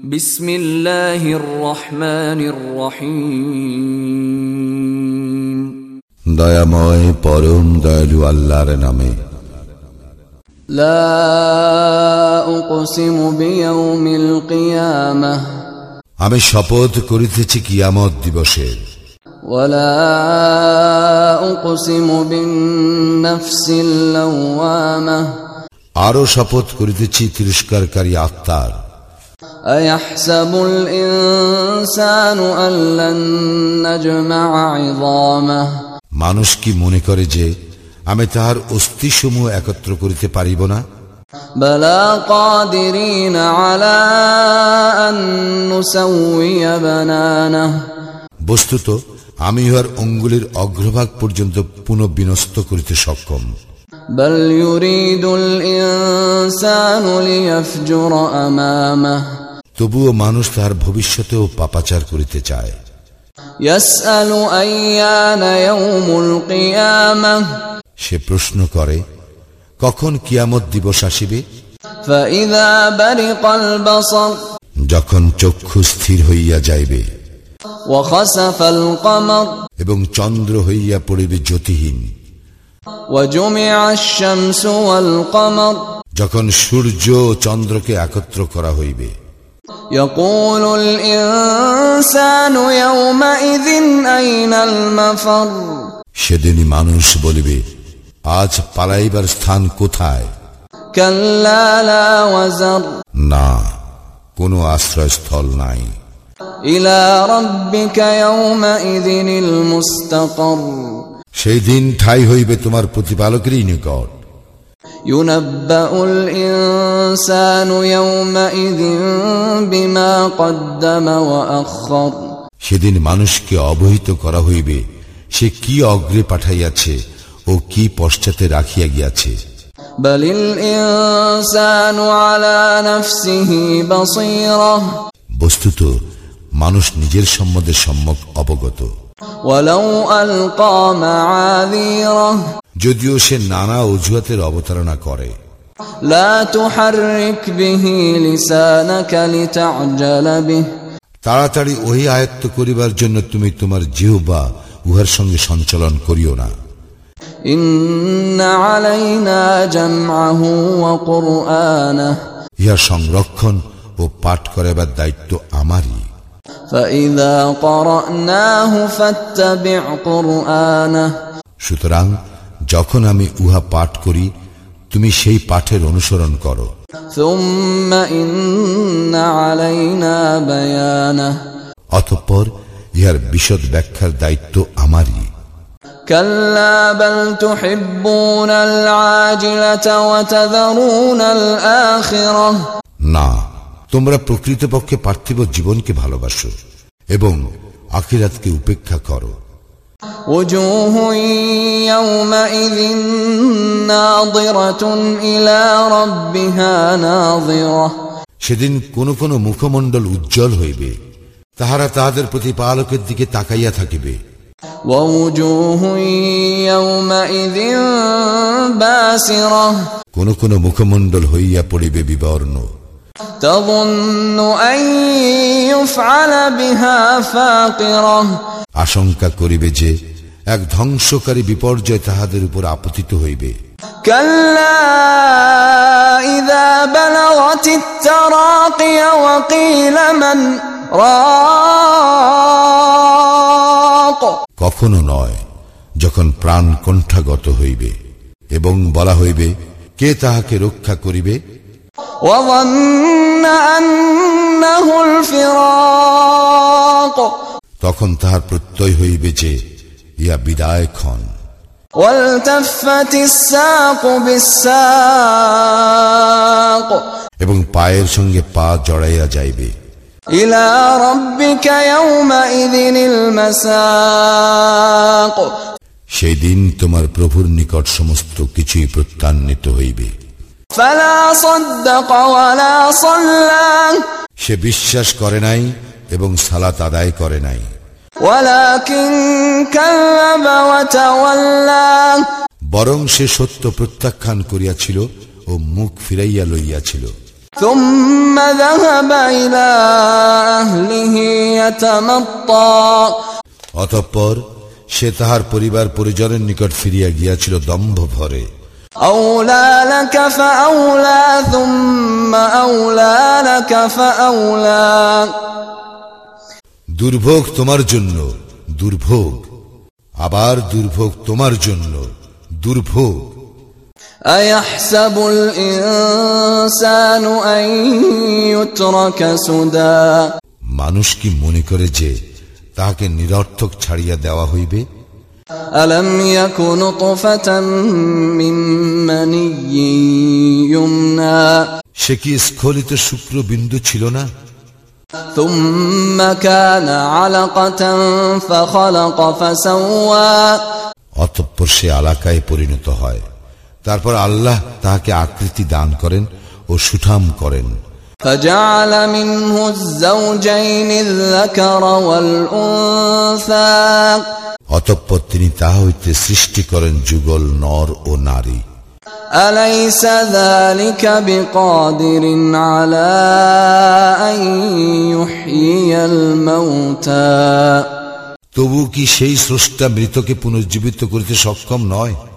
বিসমিল্লাহির রহমানির রহিম। দয়াময় পরম দয়ালু আল্লাহর নামে। লা উকসিমু বিয়াউমিল কিয়ামাহ, আমি শপথ করিতেছি কিয়ামত দিবসের। ওয়ালা উকসিমু বিন-নাফসিল লাওয়ামাহ, আরো শপথ করিতেছি তিরস্কারকারী আত্মার। আয়াহসাবুল ইনসানু আল্লান নাজমা'a 'ইযামাহ, মানুষ কি মনে করে যে আমি তাহার অস্থিসমূহ একত্র করিতে পারিব না? বালা কাদিরিন আলা আন নুসাউইয়া বানানাহ, বস্তুত আমি ইহার অঙ্গুলির অগ্রভাগ পর্যন্ত পুনঃবিন্যস্ত করিতে সক্ষম। বাল ইউরিদুল ইনসানু লিয়াফজুরা আমামাহ, তবুও মানুষ তাহার ভবিষ্যতেও পাপাচার করিতে চায়। ইয়াসআলু আইয়ানা ইয়াউমুল কিয়ামাহ, সে প্রশ্ন করে কখন কিয়ামত দিবস আসিবে? ফাইযা বারিকাল বাসার, যখন চক্ষু স্থির হইয়া যাইবে। ওয়া খাসাফাল কমার, এবং চন্দ্র হইয়া পড়িবে জ্যোতিহীন। ওয়া জুমি'আশ শামসু ওয়াল কমার, যখন সূর্য ও চন্দ্রকে একত্র করা হইবে। ইয়াকুলুল ইনসানু ইয়াওমাইযিন আইনাল মাফার, সেদিনই মানুষ বলিবে আজ পালাইবার স্থান কোথায়? কাল্লা লা ওয়াজার, না, কোনো আশ্রয়স্থল নাই। ইলা রাব্বিকা ইয়াওমাইযিনিল মুস্তাকার, সেই দিন ঠাই হইবে তোমার প্রতিপালকেরই নিকট। ইউনাব্বাউল ইনসানু ইয়াওমাইযিন বিমা কদ্দামা ওয়া আখখার, সেদিন মানুষকে অবহিত করা হইবে সে কি অগ্রে পাঠাইয়াছে ও কি পশ্চাতে রাখিয়া গিয়াছে। বালিল ইনসানু আলা নাফসিহি বাসীরা, বস্তুত মানুষ নিজের সম্বন্ধে সম্যক অবগত। ওয়ালাউ আলকা মাআযীরা, যদিও সে নানা অজুহাতের অবতারণা করে। লা তুহাররিক বিহি লিসানাকা লিতা'জালা বিহি, তাড়াতাড়ি ওহি আয়ত্ত করিবার জন্য তুমি তোমার জিহ্বা উহার সঙ্গে সঞ্চালন করিও না। ইন্না আলাইনা জামআহু ওয়া কুরআনাহ, ইহার সংরক্ষণ ও পাঠ করাবার দায়িত্ব আমারই। ফাইযা ক্বরা'নাহু ফাত্তাবি' কুরআনাহ, সুতরাং যখন আমি উহা পাঠ করি তুমি সেই পাঠের অনুসরণ করো। সুম্মা ইন্না আলাইনা বায়ানাহ, অতঃপর ইহার বিশদ ব্যাখ্যার দায়িত্ব আমারই। কাল্লা বাল তুহিব্বুনাল আজিলাতা ওয়া তাযারুনাল আখিরাহ, না, তোমরা প্রকৃতপক্ষে পার্থিব জীবনকে ভালোবাসো এবং আখিরাতকে উপেক্ষা করো। ওয়াজুহুন ইয়াওমাইযিন নাযিরাতুন ইলা রাব্বিহা নাযিরাহ, সেদিন কোন কোন মুখমণ্ডল উজ্জ্বল হইবে, তাহারা তাহাদের প্রতিপালকের দিকে তাকাইয়া থাকিবে। ওয়া ওয়াজুহুন ইয়াওমাইযিন বাসিরাহ, কোন কোন মুখমণ্ডল হইয়া পড়িবে বিবর্ণ। তাযুন্নু আন ইউফআলা বিহা ফাকিরাহ, আশঙ্কা করিবে যে এক ধ্বংসকারী বিপর্যয় তাহাদের উপর আপতিত হইবে। কাল্লা ইযা বালাগাতিত তারাকিয়া ওয়া কিলা মান রাক, কখনো নয়, যখন প্রাণ কণ্ঠাগত হইবে এবং বলা হইবে কে তাহাকে রক্ষা করিবে। ওয়া যান্না আন্নাহুল ফিরাক, তখন তাহার প্রত্যয় হইবে যে ইয়া বিদায় ক্ষণ। ওয়ালতাফাতিস সাকু বিসসাক, এবং পায়ের সঙ্গে পা জড়াইয়া যাইবে। ইলা রাব্বিকা ইয়াওমাইযিনিল মাসাক, সেই দিন তোমার প্রভুর নিকট সমস্ত কিছুই প্রত্যান্বিত হইবে। ফালা সাদ্দাকা ওয়ালা সাল্লা, সে বিশ্বাস করে নাই এবং সালাত আদায় করে নাই। ওয়ালাকিন কাযযাবা ওয়া তাওয়াল্লা, বরং সে সত্য প্রত্যাখ্যান করিয়াছিল ও মুখ ফিরাইয়া লইয়াছিল। ثم ذهب إلى أهله يتمطى অতঃপর সে তাহার পরিবার পরিজনের নিকট ফিরিয়া গিয়াছিল দম্ভ ভরে। أولى لك فأولى ثم أولى لك فأولى দুর্ভোগ তোমার জন্য দুর্ভোগ, আবার দুর্ভোগ তোমার জন্য দুর্ভোগ। أيحسب الإنسان أن يترك سدى মানুষ কি মনে করে যে তাহাকে নিরর্থক ছাড়িয়া দেওয়া হইবে? ألم يك نطفة من مني يمنى সে কি স্খলিত শুক্রবিন্দু ছিল না? ثم كان علقة فخلق فسوى অতঃপর সে আলাকায় পরিণত হয়, তারপর আল্লাহ তাহাকে আকৃতি দান করেন ও সুঠাম করেন। فجعل منه الزوجين الذكر والأنثى অতঃপর তিনি তাহা হইতে সৃষ্টি করেন যুগল নর ও নারী। أليس ذلك بقادر على أن يحيي الموتى তবু কি সেই স্রষ্টা মৃতকে পুনর্জীবিত করিতে সক্ষম নয়?